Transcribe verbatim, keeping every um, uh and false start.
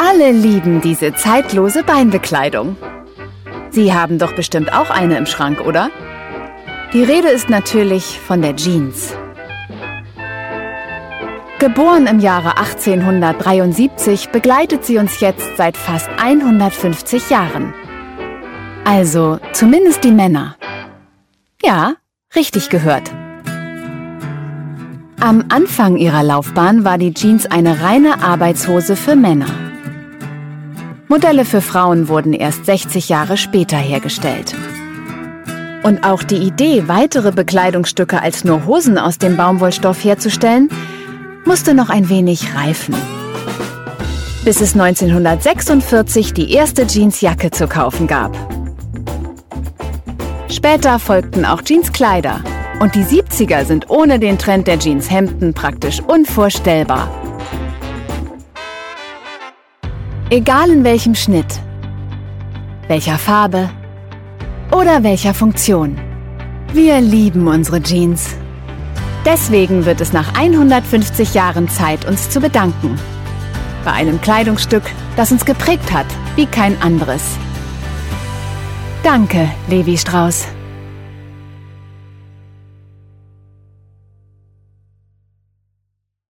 Alle lieben diese zeitlose Beinbekleidung. Sie haben doch bestimmt auch eine im Schrank, oder? Die Rede ist natürlich von der Jeans. Geboren im Jahre achtzehnhundertdreiundsiebzig, begleitet sie uns jetzt seit fast hundertfünfzig Jahren. Also zumindest die Männer. Ja, richtig gehört. Am Anfang ihrer Laufbahn war die Jeans eine reine Arbeitshose für Männer. Modelle für Frauen wurden erst sechzig Jahre später hergestellt. Und auch die Idee, weitere Bekleidungsstücke als nur Hosen aus dem Baumwollstoff herzustellen, musste noch ein wenig reifen. Bis es neunzehnhundertsechsundvierzig die erste Jeansjacke zu kaufen gab. Später folgten auch Jeanskleider. Und die siebziger sind ohne den Trend der Jeanshemden praktisch unvorstellbar. Egal in welchem Schnitt, welcher Farbe oder welcher Funktion. Wir lieben unsere Jeans. Deswegen wird es nach hundertfünfzig Jahren Zeit, uns zu bedanken. Bei einem Kleidungsstück, das uns geprägt hat wie kein anderes. Danke, Levi Strauss.